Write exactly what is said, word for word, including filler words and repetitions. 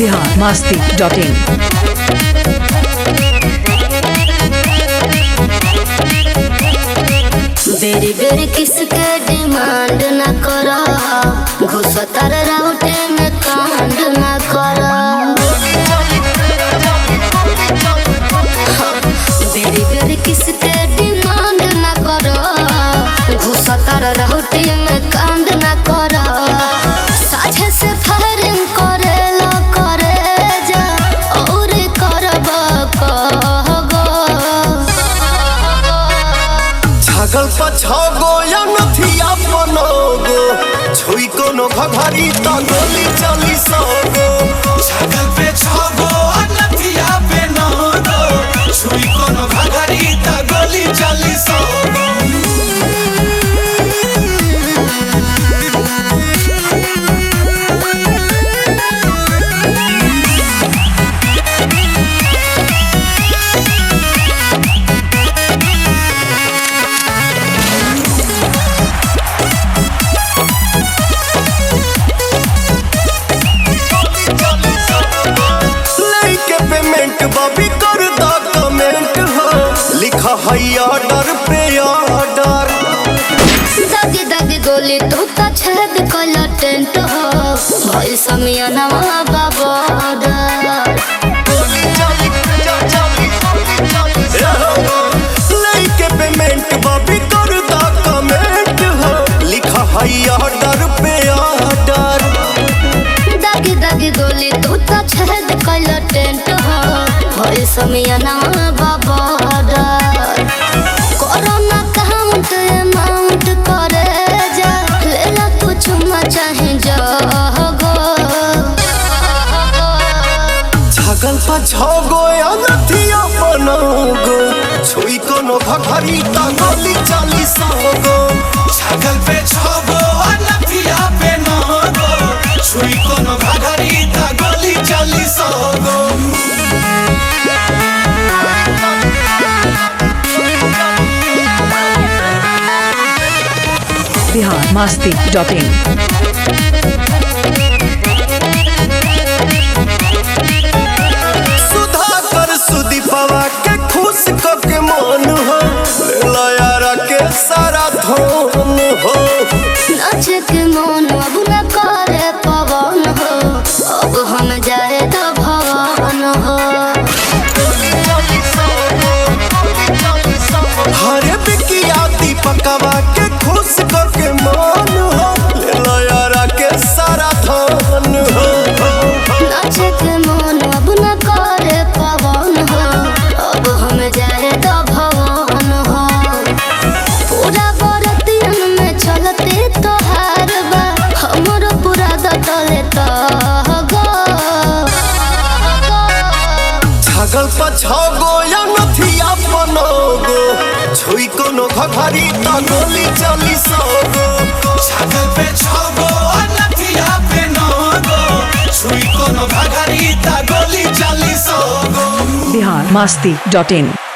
Bihar Masti dot इन। बेरी बेरी किसके डिमांड न करो, घुसतर राउटे में कांड न करो। बेरी बेरी किसके डिमांड न करो, घुसतर राउटे में कांड न करो। साझे से फायरिंग करे लो करे जा और करब कहगो। छागल पछागो या नथिया बनोगो, छुई कोनो घघरी त गोली चली सगो। छागल पे छागो आ नथिया पे नगो, छुई कोनो घघरी त गोली चली सगो। बॉबी कर दा कमेंट हो, लिखा है ऑर्डर पे ऑर्डर। दगी दगी गोली तू तो छेद कला टेंट हो, भाई समियाना बाबा लेके पेमेंट बॉबी कर दा कमेंट हो, लिखा है ऑर्डर पे ऑर्डर। दगी दगी गोली तू तो छेद कला टेंट हो, भाई समियाना बाबा कोरोना काउंट अमाउंट करे जा, लेला कुछ चाहे जागो। छागल पछागो या नथिया बनोगो, छुई कोनो घघरी त गोली चली सगो। छागल पे छागो आ नथिया पे नगो, छुई कोनो घघरी त गोली चली सगो। Bihar Masti dot in. सुधाकर सुदीपवा के खुश क के मन हो, लेला यारा के सारा धन हो। नाचे के मन अब न करे पवन हो, अब हम जाए तो भवन हो। हरे बिकिया दीपकवा के खुश क के मन हो, लेला यारा के सारा धन हो। नाचे के मन अब न करे पवन हो, अब हम जाए तो भवन हो। पूरा बरतियन में चलते तोहार बा, हमर पूरा दतले तगो। छागल पछागो या नथिया बनोगो, छुई कोनो घघरी त गोली चली सगो। छागल पे छागो आ नथिया पे नगो, छुई कोनो घघरी त गोली चली सगो। बिहार मस्ती डॉट इन।